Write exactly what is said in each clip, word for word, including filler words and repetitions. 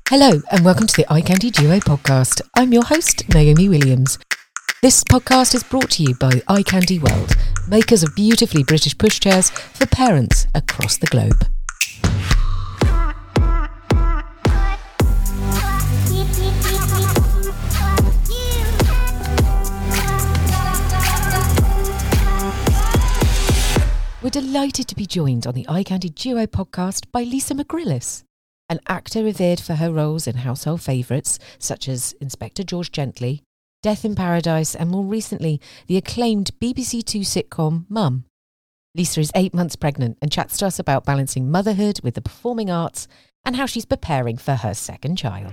Hello and welcome to the Eye Candy Duo podcast. I'm your host, Naomi Williams. This podcast is brought to you by Eye Candy World, makers of beautifully British pushchairs for parents across the globe. We're delighted to be joined on the Eye Candy Duo podcast by Lisa McGrillis, an actor revered for her roles in household favourites such as Inspector George Gently, Death in Paradise, and more recently, the acclaimed B B C Two sitcom Mum. Lisa is eight months pregnant and chats to us about balancing motherhood with the performing arts and how she's preparing for her second child.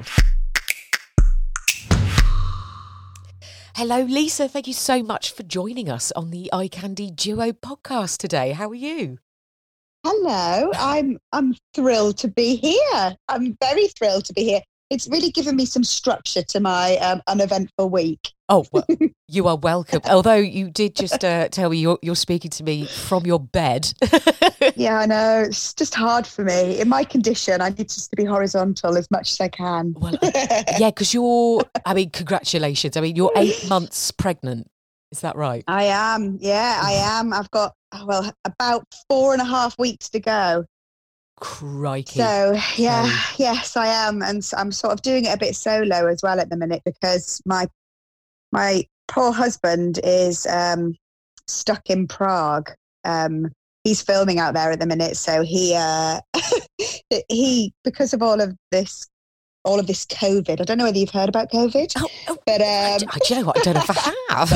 Hello, Lisa. Thank you so much for joining us on the Eye Candy Duo podcast today. How are you? Hello, I'm I'm thrilled to be here. I'm very thrilled to be here. It's really given me some structure to my um, uneventful week. Oh, well, you are welcome. Although you did just uh, tell me you're, you're speaking to me from your bed. Yeah, I know. It's just hard for me. In my condition, I need just to be horizontal as much as I can. Well, yeah, because you're, I mean, congratulations. I mean, you're eight months pregnant. Is that right? I am. Yeah, I am. I've got, well, about four and a half weeks to go. Crikey. So, yeah, Oh. yes, I am. And I'm sort of doing it a bit solo as well at the minute because my my poor husband is um, stuck in Prague. Um, he's filming out there at the minute. So he, uh, he, because of all of this, all of this COVID, I don't know whether you've heard about COVID, Oh, oh, but I, um, I- do you know what? I don't know if I have.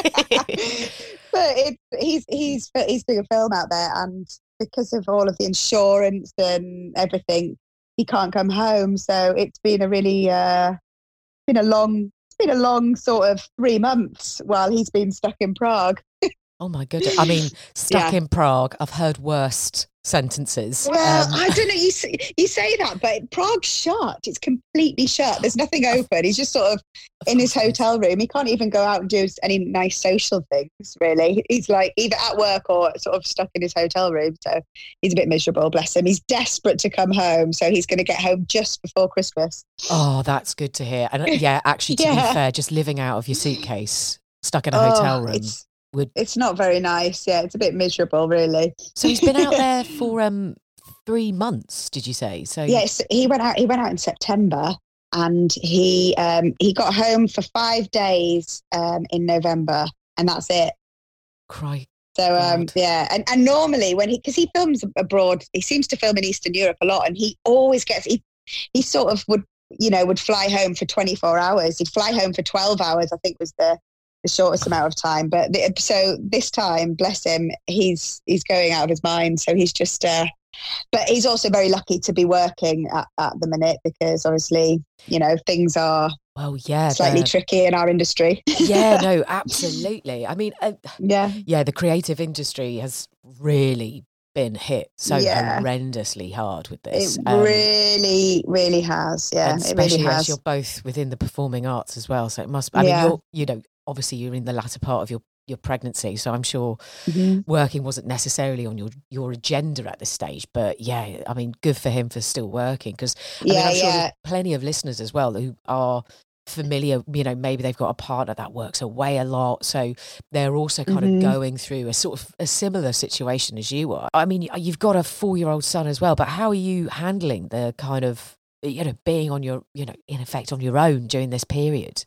but it, he's he's he's doing a film out there, and because of all of the insurance and everything, he can't come home. So it's been a really uh, been a long it's been a long sort of three months while he's been stuck in Prague. Oh my goodness. I mean, stuck Yeah. in Prague. I've heard worst sentences. Well, Um, I don't know. You say, you say that, but Prague's shut. It's completely shut. There's nothing open. He's just sort of of in his course it is. hotel room. He can't even go out and do any nice social things, really. He's like either at work or sort of stuck in his hotel room. So he's a bit miserable, bless him. He's desperate to come home. So he's going to get home just before Christmas. Oh, that's good to hear. And uh, yeah, actually, to Yeah. be fair, just living out of your suitcase, stuck in a Oh, hotel room. It's, would- it's not very nice. Yeah, it's a bit miserable, really. So he's been out there for um three months, did you say? So Yes, he went out. He went out in September, and he um, he got home for five days um, in November, and that's it. cry. So um, God. yeah, and, and normally when he, because he films abroad, he seems to film in Eastern Europe a lot, and he always gets he he sort of would you know would fly home for twenty-four hours. He'd fly home for twelve hours, I think was the the shortest amount of time. But the, so this time, bless him, he's he's going out of his mind. So he's just. Uh, but he's also very lucky to be working at, at the minute because obviously you know things are Well, yeah. slightly the- tricky in our industry. yeah, no, absolutely. I mean, uh, Yeah. yeah, the creative industry has really been hit so Yeah. horrendously hard with this. It Um, really, really has. Yeah, and it really especially as has. you're both within the performing arts as well. So it must, I mean, Yeah. you're, you know, obviously you're in the latter part of your, your pregnancy. So I'm sure Mhm. working wasn't necessarily on your, your agenda at this stage. But yeah, I mean, good for him for still working. Because I mean, Yeah, I'm sure yeah. there's plenty of listeners as well who are familiar, you know, maybe they've got a partner that works away a lot. So they're also kind Mhm. of going through a sort of a similar situation as you are. I mean, you've got a four-year-old son as well, but how are you handling the kind of, you know, being on your, you know, in effect on your own during this period?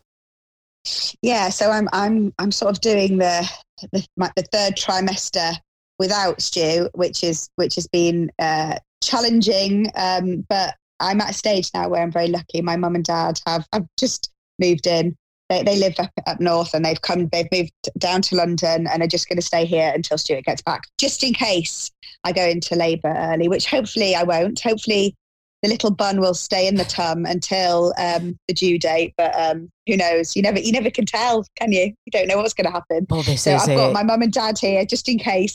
Yeah, so I'm I'm I'm sort of doing the the, my, the third trimester without Stu, which is which has been uh, challenging. Um, but I'm at a stage now where I'm very lucky. My mum and dad have have just moved in. They they live up up north, and they've come. They've moved down to London, and are just going to stay here until Stuart gets back, just in case I go into labour early, which hopefully I won't. Hopefully the little bun will stay in the tum until um, the due date. But um, who knows? You never, you never can tell, can you? You don't know what's going to happen. Well, this So is I've it. got my mum and dad here just in case.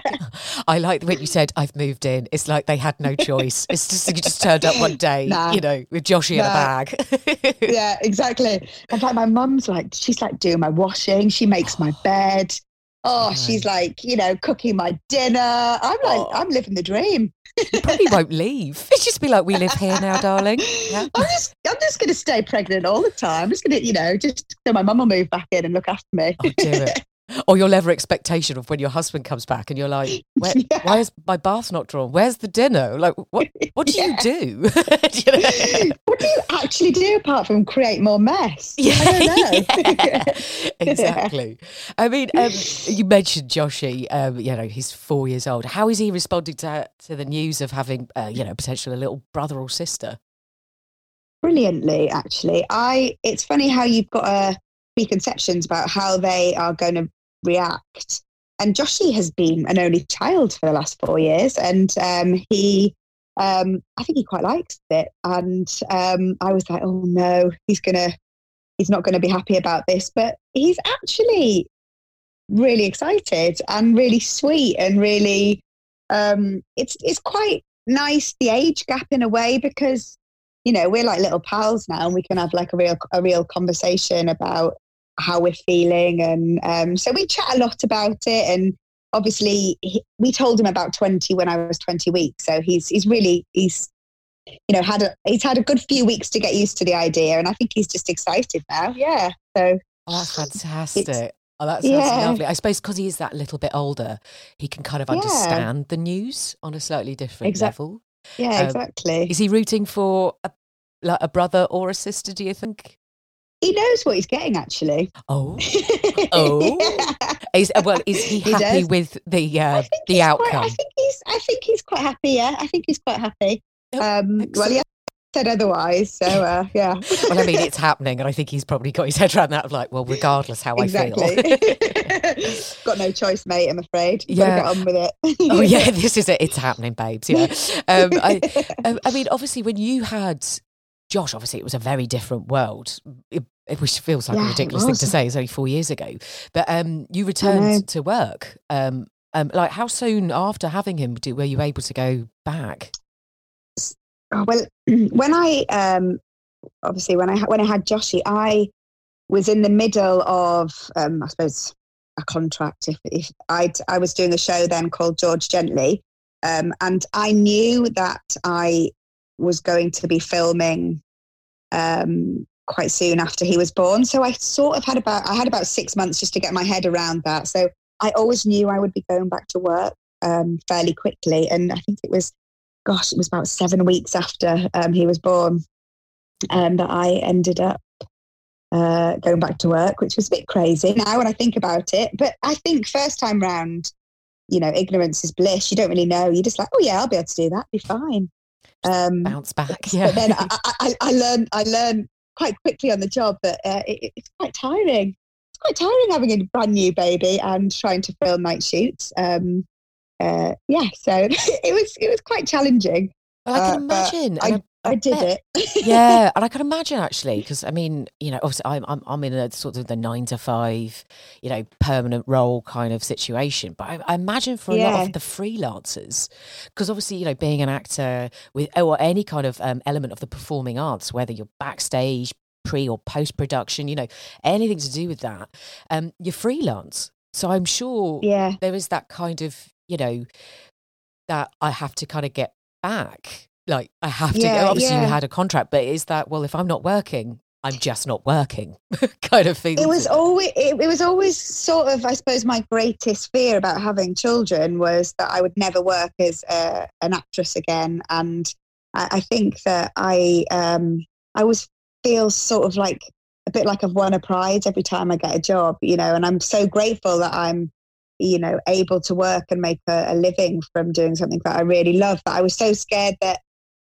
I like when you said I've moved in. It's like they had no choice. It's just you just turned up one day, Nah. you know, with Joshy in a Nah. bag. Yeah, exactly. In fact, my mum's like, she's like doing my washing. She makes my bed. Oh, Right. she's like, you know, cooking my dinner. I'm like, Oh. I'm living the dream. You probably won't leave. It's just be like, we live here now, darling. Yeah. I'm just, I'm just going to stay pregnant all the time. I'm just going to, you know, just so my mum will move back in and look after me. Oh, do it. Or your level expectation of when your husband comes back and you're like, Where, yeah. why is my bath not drawn? Where's the dinner? Like, what What do yeah. you do? You know? What do you actually do apart from create more mess? Yeah, I don't know. yeah, exactly. I mean, um, you mentioned Joshy. Um, you know, he's four years old. How is he responding to to the news of having, uh, you know, potentially a little brother or sister? Brilliantly, actually. I. It's funny how you've got a preconceptions about how they are going to react. And Joshy has been an only child for the last four years, and um, he, um, I think he quite likes it. And um, I was like, oh no, he's gonna, he's not going to be happy about this. But he's actually really excited and really sweet and really, um, it's it's quite nice, the age gap in a way, because you know we're like little pals now, and we can have like a real a real conversation about how we're feeling, and um, so we chat a lot about it. And obviously, he, we told him about twenty when I was twenty weeks, so he's he's really he's you know had a he's had a good few weeks to get used to the idea, and I think he's just excited now. Yeah, so oh, that's fantastic. Oh, that sounds yeah. lovely. I suppose because he is that little bit older, he can kind of understand yeah. the news on a slightly different Exac- level. Yeah, um, exactly. Is he rooting for a, like a brother or a sister, do you think? He knows what he's getting, actually. Oh, oh. yeah. Is, well, is he happy he with the uh, the outcome? Quite, I think he's. I think he's quite happy. Yeah, I think he's quite happy. Um, well, he said otherwise, so uh, yeah. Well, I mean, it's happening, and I think he's probably got his head around that. Of like, well, regardless how exactly. I feel, got no choice, mate. I'm afraid. You've yeah, got to get on with it. Oh yeah, this is it. It's happening, babes. Yeah. Um, I, I mean, obviously, when you had Josh, obviously it was a very different world, it, it, which feels like yeah, a ridiculous thing to say. It's only four years ago. But um, you returned to work. Um, um, like how soon after having him do, were you able to go back? Oh, well, when I, um, obviously when I, when I had Joshy, I was in the middle of, um, I suppose, a contract. If, if I'd, I was doing a show then called George Gently. Um, and I knew that I was going to be filming um, quite soon after he was born. So I sort of had about, I had about six months just to get my head around that. So I always knew I would be going back to work um, fairly quickly. And I think it was, gosh, it was about seven weeks after um, he was born um, that I ended up uh, going back to work, which was a bit crazy now when I think about it. But I think first time round, you know, ignorance is bliss. You don't really know. You're just like, oh yeah, I'll be able to do that. Be fine. Um, bounce back. Yeah. But then I, I, I learned, I learned quite quickly on the job that uh, it, it's quite tiring. It's quite tiring having a brand new baby and trying to film night shoots. Um, uh, yeah, so it was it was quite challenging. Well, I can uh, imagine. I, I, I did bet, it. Yeah, and I can imagine actually, because I mean, you know, obviously I'm I'm I'm in a sort of the nine to five, you know, permanent role kind of situation. But I, I imagine for a yeah. lot of the freelancers, because obviously, you know, being an actor with or any kind of um, element of the performing arts, whether you're backstage, pre or post production, you know, anything to do with that, um, you're freelance. So I'm sure yeah. there is that kind of, you know, that I have to kind of get back. Like I have to yeah, go. Obviously yeah. you had a contract, but is that, well, if I'm not working, I'm just not working kind of thing. It was always, it, it was always sort of, I suppose my greatest fear about having children was that I would never work as a, an actress again. And I, I think that I, um, I always feel sort of like a bit like I've won a prize every time I get a job, you know, and I'm so grateful that I'm, you know, able to work and make a, a living from doing something that I really love. But I was so scared that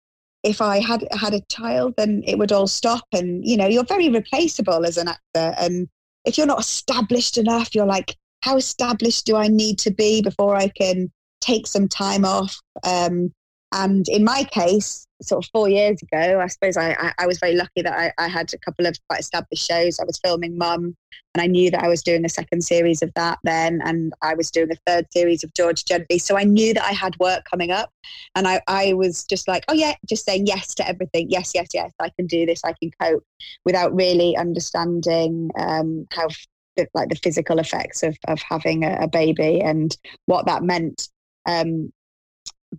if I had had a child, then it would all stop. And, you know, you're very replaceable as an actor. And if you're not established enough, you're like, how established do I need to be before I can take some time off? Um, and in my case, sort of four years ago, I suppose I, I, I was very lucky that I, I had a couple of quite established shows. I was filming Mum, and I knew that I was doing a second series of that then, and I was doing a third series of George Gently. So I knew that I had work coming up, and I, I was just like, oh yeah, just saying yes to everything. Yes, yes, yes, I can do this. I can cope, without really understanding um, how the, like the physical effects of, of having a, a baby and what that meant. Um,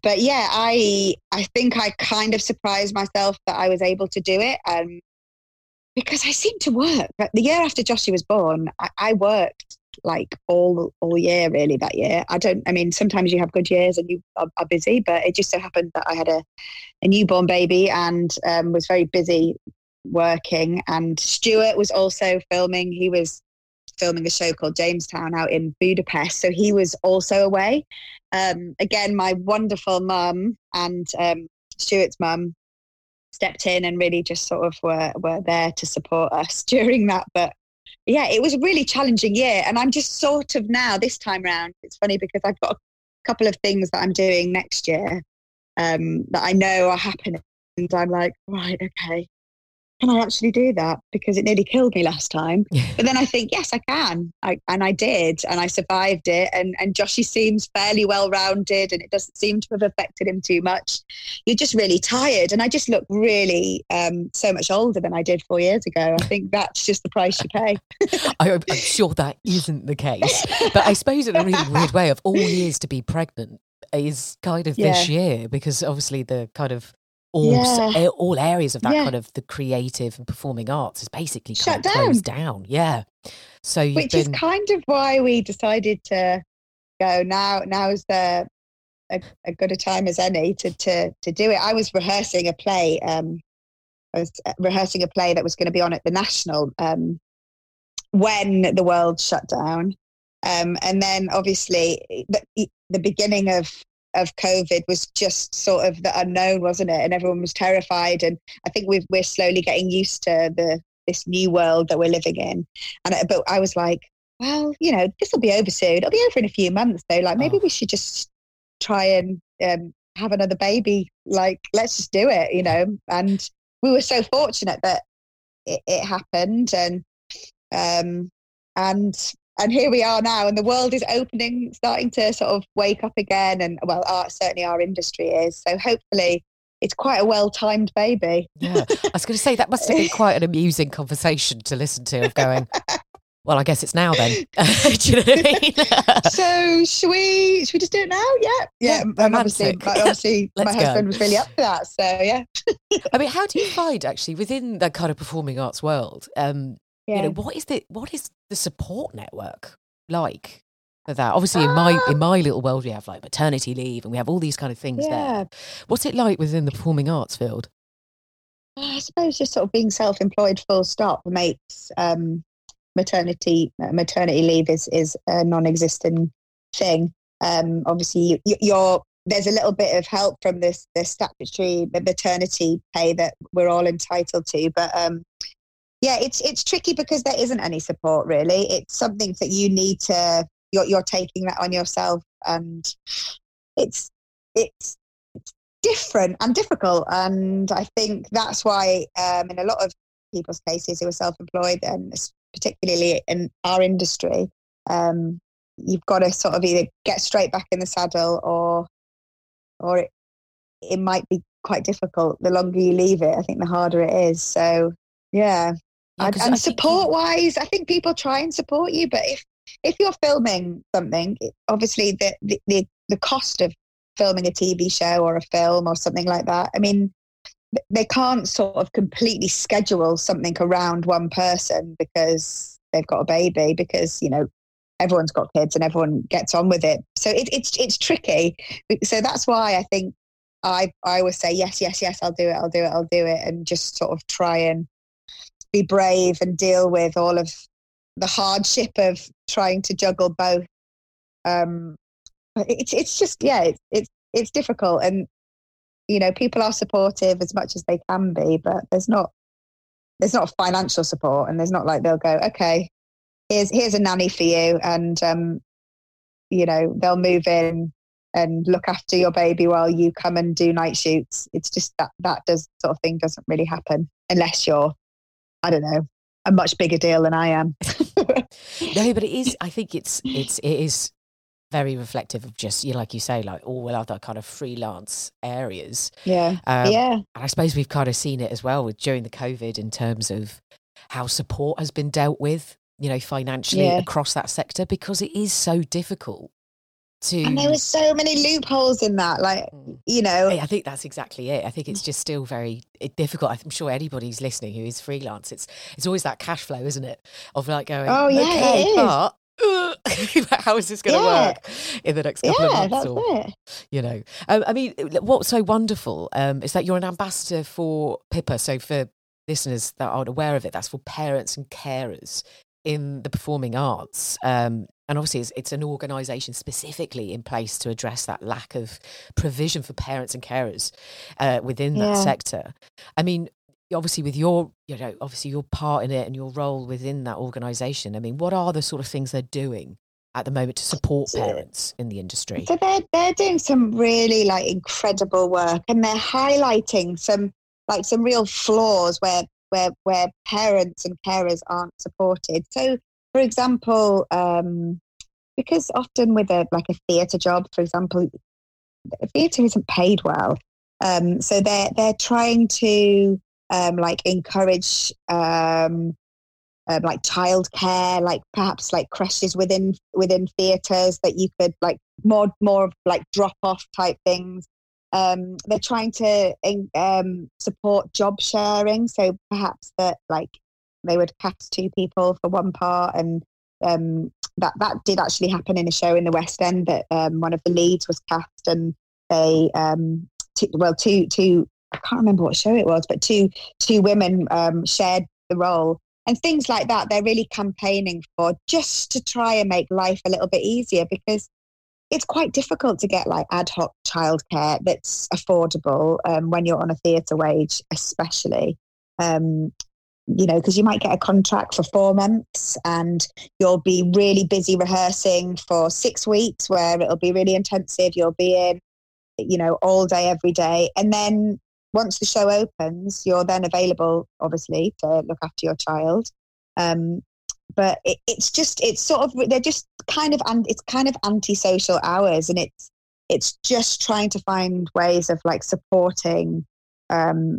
but yeah, I I think I kind of surprised myself that I was able to do it, um, because I seemed to work. But the year after Joshy was born, I, I worked like all all year really that year. I don't. I mean, sometimes you have good years and you are, are busy, but it just so happened that I had a, a newborn baby and um, was very busy working. And Stuart was also filming. He was filming a show called Jamestown out in Budapest, so he was also away. Um, again, my wonderful mum and um, Stuart's mum stepped in and really just sort of were were there to support us during that. But yeah, it was a really challenging year, and I'm just sort of now this time round. It's funny because I've got a couple of things that I'm doing next year um, that I know are happening, and I'm like, right, okay. Can I actually do that? Because it nearly killed me last time. But then I think, yes, I can. I, and I did. And I survived it. And, and Joshy seems fairly well-rounded and it doesn't seem to have affected him too much. You're just really tired. And I just look really um, so much older than I did four years ago. I think that's just the price you pay. I, I'm sure that isn't the case. But I suppose in a really weird way, of all years to be pregnant is kind of Yeah. this year, because obviously the kind of all Yeah. all areas of that Yeah. kind of the creative and performing arts is basically Shut kind of down. closed down. Yeah. So you've Which been is kind of why we decided to go now. Now is the a, a good a time as any to to to do it. I was rehearsing a play. Um, I was rehearsing a play that was going to be on at the National um, when the world shut down, um, and then obviously the, the beginning of of COVID was just sort of the unknown, wasn't it? And everyone was terrified. And I think we've, we're slowly getting used to the this new world that we're living in. And but I was like, well, you know, this will be over soon. It'll be over in a few months, though. Like maybe Oh. we should just try and um, have another baby. Like let's just do it, you know. And we were so fortunate that it, it happened, and um, and. And here we are now, and the world is opening, starting to sort of wake up again. And well, art, certainly our industry is. So hopefully it's quite a well-timed baby. Yeah. I was going to say that must have been quite an amusing conversation to listen to, of going, well, I guess it's now then. Do you know what I mean? So should we, should we just do it now? Yeah. Yeah. Yeah, and obviously, romantic. but obviously my Let's husband go. was really up for that. So yeah. I mean, how do you find actually within the kind of performing arts world, um, Yeah. you know, what is the what is the support network like for that? Obviously, in my in my little world, we have like maternity leave, and we have all these kind of things Yeah. there. What's it like within the performing arts field? I suppose just sort of being self-employed full stop makes um, maternity uh, maternity leave is is a non-existent thing. Um, obviously, you, you're there's a little bit of help from this the statutory the maternity pay that we're all entitled to, but um, yeah, it's it's tricky because there isn't any support really. It's something that you need to you're you're taking that on yourself, and it's it's different and difficult. And I think that's why um, in a lot of people's cases who are self-employed, and particularly in our industry, um, you've got to sort of either get straight back in the saddle or or it, it might be quite difficult. The longer you leave it, I think the harder it is. So yeah. Yeah, and 'cause I and think support you- wise, I think people try and support you, but if if you're filming something, it- obviously the, the the the cost of filming a T V show or a film or something like that, I mean, th- they can't sort of completely schedule something around one person because they've got a baby, because you know everyone's got kids and everyone gets on with it. So it, it's it's tricky. So that's why I think I I always say yes, yes, yes, I'll do it, I'll do it, I'll do it, and just sort of try and be brave and deal with all of the hardship of trying to juggle both. Um, it's it's just yeah, it's it's it's difficult, and you know people are supportive as much as they can be, but there's not there's not financial support, and there's not like they'll go, okay, here's here's a nanny for you, and um, you know they'll move in and look after your baby while you come and do night shoots. It's just that that does sort of thing doesn't really happen unless you're, I don't know, a much bigger deal than I am. No, but it is. I think it's it's it is very reflective of just you, like you say, like all other kind of freelance areas. Yeah, Um, yeah, And I suppose we've kind of seen it as well with during the COVID in terms of how support has been dealt with, you know, financially Yeah. across that sector, because it is so difficult to... And there were so many loopholes in that, like, mm. you know. I think that's exactly it. I think it's just still very difficult. I'm sure anybody's listening who is freelance, it's it's always that cash flow, isn't it? Of like going, oh, yeah, okay, it but... how is this going to yeah. work in the next couple yeah, of months? That's or, it. You know, um, I mean, what's so wonderful um, is that you're an ambassador for P I P A. So for listeners that aren't aware of it, that's for parents and carers in the performing arts. Um, and obviously it's, it's an organisation specifically in place to address that lack of provision for parents and carers uh, within that yeah. sector. I mean, obviously with your, you know, obviously your part in it and your role within that organisation, I mean, what are the sort of things they're doing at the moment to support parents in the industry? So they're, they're doing some really like incredible work, and they're highlighting some like some real flaws where where where parents and carers aren't supported. So for example, um, because often with a like a theatre job, for example, theatre isn't paid well. Um, so they're they're trying to Um, like encourage um, uh, like childcare, like perhaps like creches within within theatres that you could like more more of like drop off type things. Um, they're trying to um, support job sharing, so perhaps that like they would cast two people for one part, and um, that that did actually happen in a show in the West End that um, one of the leads was cast, and they um, t- well two two. I can't remember what show it was, but two two women um, shared the role, and things like that. They're really campaigning for, just to try and make life a little bit easier, because it's quite difficult to get like ad hoc childcare that's affordable um, when you're on a theatre wage, especially. Um, you know, because you might get a contract for four months and you'll be really busy rehearsing for six weeks where it'll be really intensive. You'll be in, you know, all day, every day, and then once the show opens, you're then available, obviously, to look after your child. Um, but it, it's just, it's sort of, they're just kind of, it's kind of antisocial hours, and it's, it's just trying to find ways of like supporting um,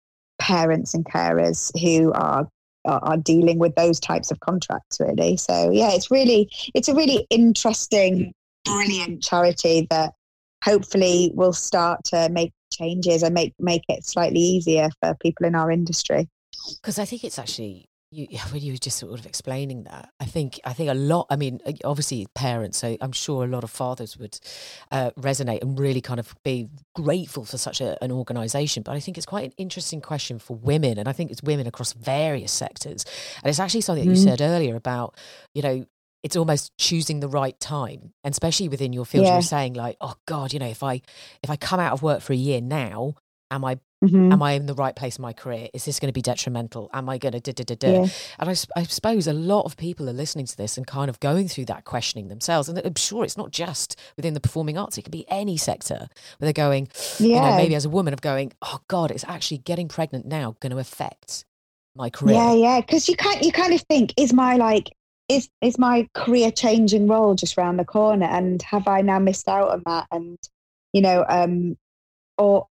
parents and carers who are, are are dealing with those types of contracts, really. So yeah, it's really, it's a really interesting, brilliant charity that hopefully will start to make changes and make make it slightly easier for people in our industry. Because I think it's actually, you, when you were just sort of explaining that, I think I think a lot, I mean, obviously parents, so I'm sure a lot of fathers would uh, resonate and really kind of be grateful for such a, an organisation. But I think it's quite an interesting question for women, and I think it's women across various sectors. And it's actually something that you mm. said earlier about, you know, it's almost choosing the right time, and especially within your field, yeah. You're saying like, oh God, you know, if I if I come out of work for a year now, am I mm-hmm. am I in the right place in my career? Is this going to be detrimental? Am I going to da da da da? Yeah. And I, I suppose a lot of people are listening to this and kind of going through that questioning themselves. And I'm sure it's not just within the performing arts; it could be any sector where they're going, yeah. you know, maybe as a woman of going, oh God, it's actually getting pregnant now going to affect my career. Yeah, yeah, because you can't you kind of think, is my like. Is is my career changing role just around the corner, and have I now missed out on that? And you know, um, or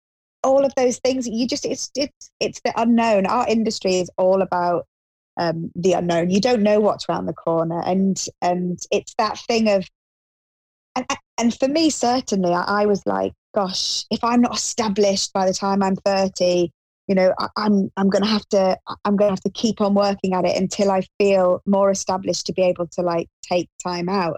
all of those things. You just it's it's it's the unknown. Our industry is all about um, the unknown. You don't know what's around the corner, and and it's that thing of. And and for me, certainly, I, I was like, gosh, if I'm not established by the time I'm thirty. You know, I, I'm I'm gonna have to I'm gonna have to keep on working at it until I feel more established to be able to like take time out.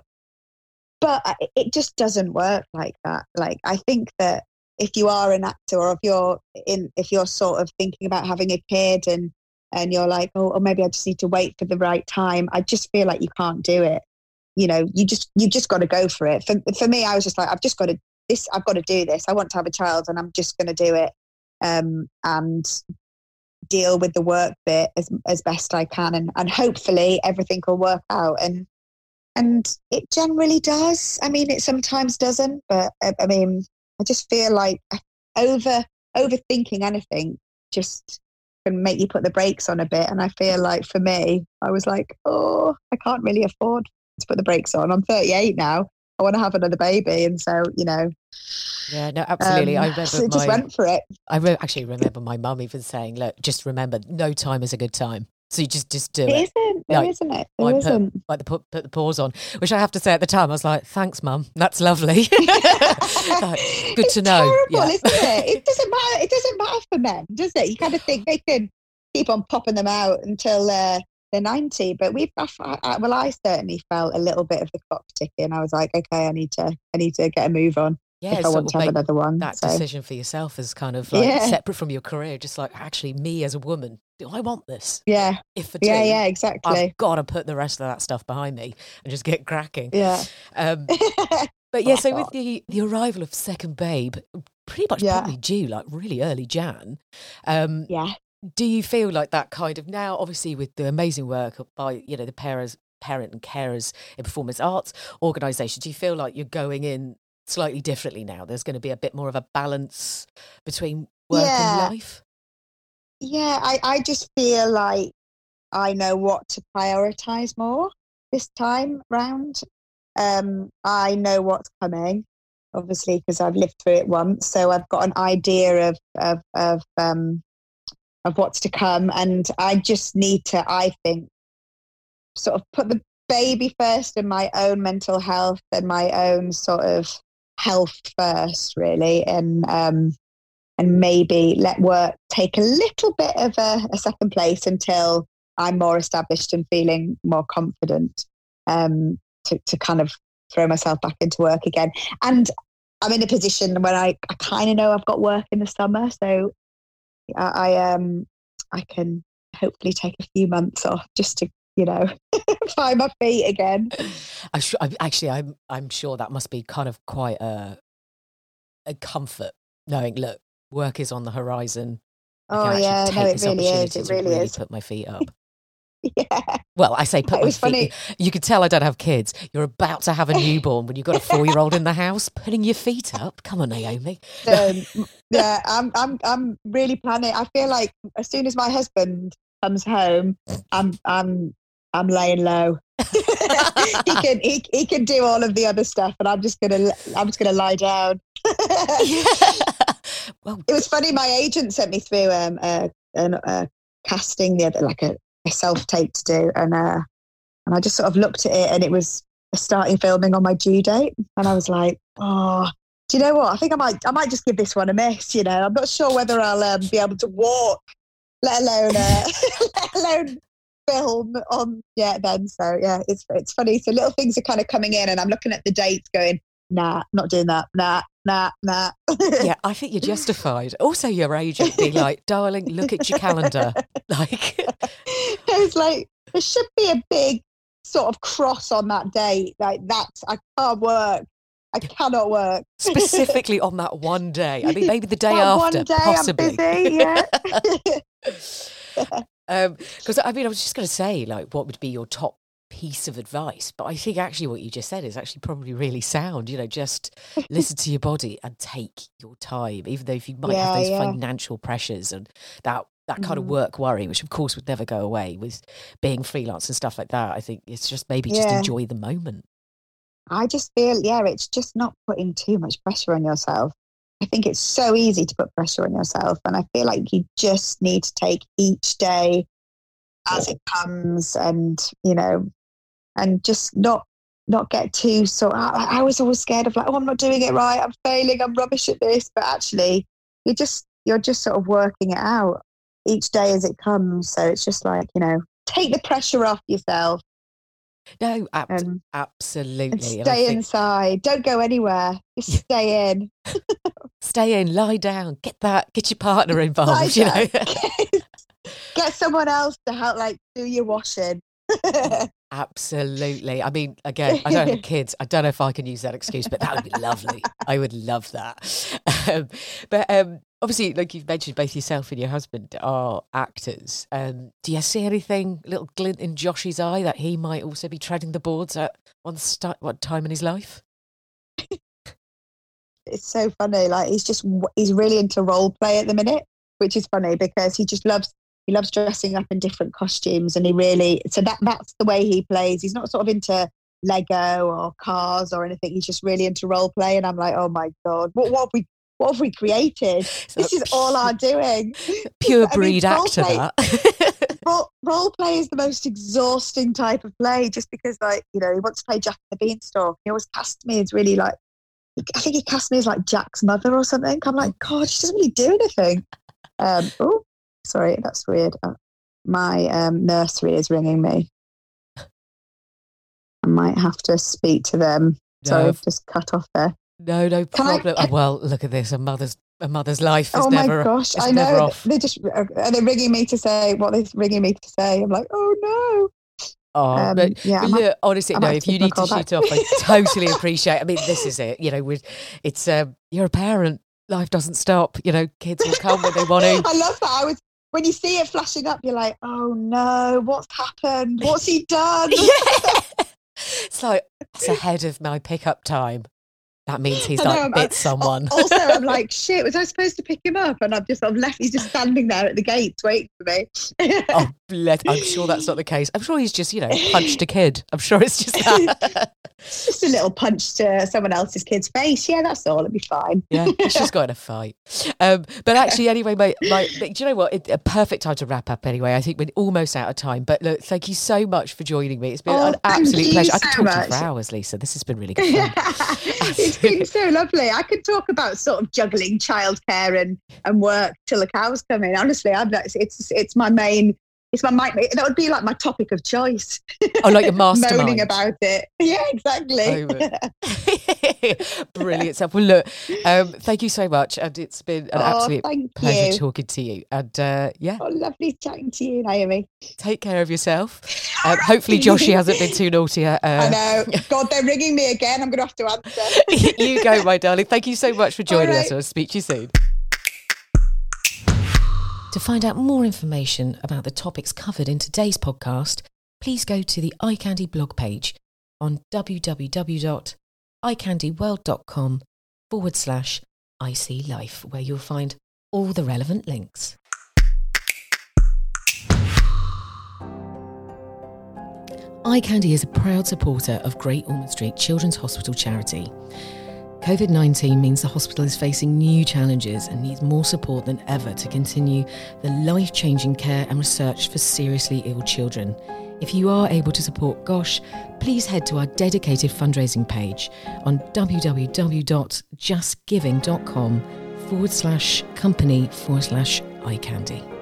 But it just doesn't work like that. Like I think that if you are an actor, or if you're in, if you're sort of thinking about having a kid, and and you're like, oh, or maybe I just need to wait for the right time. I just feel like you can't do it. You know, you just you just got to go for it. For for me, I was just like, I've just got to this. I've got to do this. I want to have a child, and I'm just going to do it. Um, and deal with the work bit as as best I can, and, and hopefully everything will work out. And and it generally does. I mean, it sometimes doesn't, but I, I mean, I just feel like over overthinking anything just can make you put the brakes on a bit. And I feel like for me, I was like, oh, I can't really afford to put the brakes on. I'm thirty-eight now. I want to have another baby, and so you know. Yeah, no, absolutely. Um, I remember so just my, went for it. I re- actually remember my mum even saying, "Look, just remember, no time is a good time." So you just, just do it. it. Isn't, there like, isn't it? There like isn't. Put, like the put, put the pause on, which I have to say at the time, I was like, thanks, Mum. That's lovely. Like, good it's to know. Terrible, yeah. isn't it? It doesn't matter. It doesn't matter for men, does it? You kind of think they can keep on popping them out until uh, they're ninety. But we've, I, I, well, I certainly felt a little bit of the clock ticking. I was like, okay, I need to, I need to get a move on. Yeah, if I want to have another one. That so. decision for yourself is kind of like yeah. separate from your career. Just like, actually, me as a woman, do I want this? Yeah. If I do, yeah, yeah, exactly. I've got to put the rest of that stuff behind me and just get cracking. Yeah. Um, but yeah, so with the, the arrival of second babe, pretty much yeah. probably due like really early Jan. Um, yeah. Do you feel like that kind of now, obviously with the amazing work by, you know, the parents, parent and carers in performance arts organisation, do you feel like you're going in slightly differently now? There's going to be a bit more of a balance between work yeah. and life? Yeah, I, I just feel like I know what to prioritise more this time round. Um, I know what's coming, obviously, because I've lived through it once. So I've got an idea of of of um of what's to come, and I just need to, I think, sort of put the baby first and my own mental health and my own sort of health first, really, and um and maybe let work take a little bit of a, a second place until I'm more established and feeling more confident um, to, to kind of throw myself back into work again. And I'm in a position where I, I kind of know I've got work in the summer, so I, I um I can hopefully take a few months off just to, you know, find my feet again. I sh- I, actually, I'm I'm sure that must be kind of quite a a comfort knowing, look, work is on the horizon. I oh yeah, take no, it this really is. It really, really is. Put my feet up. yeah. Well, I say put it my was feet. Funny. You could tell I don't have kids. You're about to have a newborn when you've got a four-year-old in the house, putting your feet up. Come on, Naomi. Um, yeah, I'm, I'm, I'm really planning. I feel like as soon as my husband comes home, I'm, I'm, I'm laying low. he can, he, he can do all of the other stuff, and I'm just gonna, I'm just gonna lie down. yeah. Well, it was funny. My agent sent me through um, a, a, a casting the other, like a, a self-tape to do, and uh, and I just sort of looked at it, and it was starting filming on my due date, and I was like, oh, do you know what? I think I might, I might just give this one a miss. You know, I'm not sure whether I'll um, be able to walk, let alone, uh, let alone film on yeah. Then so yeah, it's it's funny. So little things are kind of coming in, and I'm looking at the dates, going, nah, not doing that. Nah, nah, nah. yeah, I think you're justified. Also, your agent being like, darling, look at your calendar. Like, it's like there should be a big sort of cross on that date. Like that's I can't work. I cannot work. Specifically on that one day. I mean, maybe the day that after, one day possibly. I'm busy, yeah. um, because I mean, I was just going to say, like, what would be your top piece of advice? But I think actually what you just said is actually probably really sound. You know, just listen to your body and take your time, even though if you might yeah, have those yeah. financial pressures and that that kind mm. of work worry, which of course would never go away with being freelance and stuff like that. I think it's just maybe yeah. just enjoy the moment. I just feel, yeah, it's just not putting too much pressure on yourself. I think it's so easy to put pressure on yourself. And I feel like you just need to take each day as it comes, and, you know, and just not not get too so I, I was always scared of like, oh, I'm not doing it right, I'm failing, I'm rubbish at this. But actually you're just you're just sort of working it out each day as it comes. So it's just like, you know, take the pressure off yourself. No, ab- and, absolutely. and stay and think, inside. Don't go anywhere. Just stay in. Stay in, lie down, get that, get your partner involved, you know. Get someone else to help, like, do your washing. Absolutely. I mean, again, I don't have kids. I don't know if I can use that excuse, but that would be lovely. I would love that. Um, but um, obviously, like you've mentioned, both yourself and your husband are actors. Um, do you see anything, a little glint in Josh's eye that he might also be treading the boards at one, st- one time in his life? It's so funny. Like, he's just, he's really into role play at the minute, which is funny because he just loves, he loves dressing up in different costumes, and he really, so that that's the way he plays. He's not sort of into Lego or cars or anything. He's just really into role play. And I'm like, oh my God, what, what have we, what have we created? So this is all our doing. Pure breed I mean, actor, play, that. role, role play is the most exhausting type of play, just because, like, you know, he wants to play Jack and the Beanstalk. He always cast me as really like, I think he cast me as like Jack's mother or something. I'm like, God, she doesn't really do anything. Um, oh, sorry, that's weird. Uh, my um, nursery is ringing me. I might have to speak to them. No. Sorry, I've just cut off there. No, no Can problem. I- Oh, well, look at this. A mother's a mother's life is oh never. my gosh, is I never know. off. They just are they ringing me to say what they're ringing me to say. I'm like, oh no. Oh, Um, but, yeah, but I might- look, honestly, I no. might If you take my need to call shoot back. off, I totally appreciate. I mean, this is it. You know, with it's um, you're a parent. Life doesn't stop. You know, kids will come when they want to. I love that. I was when you see it flashing up, you're like, oh no, what's happened? What's he done? Yeah. It's like it's ahead of my pickup time. That means he's I know, like I'm- bit someone. Also, I'm like, shit, was I supposed to pick him up? And I've just sort of left. He's just standing there at the gates waiting for me. Oh, bless. I'm sure that's not the case. I'm sure he's just, you know, punched a kid. I'm sure it's just that. Just a little punch to someone else's kid's face. Yeah, that's all. It'll be fine. Yeah, he's just got in a fight. Um, but actually, anyway, my, my, do you know what? It, a perfect time to wrap up anyway. I think we're almost out of time. But look, thank you so much for joining me. It's been Oh, an thank absolute you pleasure. I so could talk to you much. for hours, Lisa. This has been really good fun. It's been so lovely. I could talk about sort of juggling childcare and, and work till the cows come in. Honestly, I'm it's it's, it's my main. It's my mic. That would be like my topic of choice. Oh, like your mastermind. Moaning about it. Yeah, exactly. Brilliant stuff. Well, look, um, thank you so much. And it's been an Oh, absolute thank pleasure you. talking to you. And uh, yeah, Oh, lovely chatting to you, Naomi. take care of yourself. Um, hopefully, Joshy hasn't been too naughty. Uh, I know. God, they're ringing me again. I'm going to have to answer. You go, my darling. Thank you so much for joining All us. right. I'll speak to you soon. To find out more information about the topics covered in today's podcast, please go to the iCandy blog page on www.icandyworld.com forward slash ICLife, where you'll find all the relevant links. iCandy is a proud supporter of Great Ormond Street Children's Hospital charity. COVID nineteen means the hospital is facing new challenges and needs more support than ever to continue the life-changing care and research for seriously ill children. If you are able to support GOSH, please head to our dedicated fundraising page on www.justgiving.com forward slash company forward slash iCandy.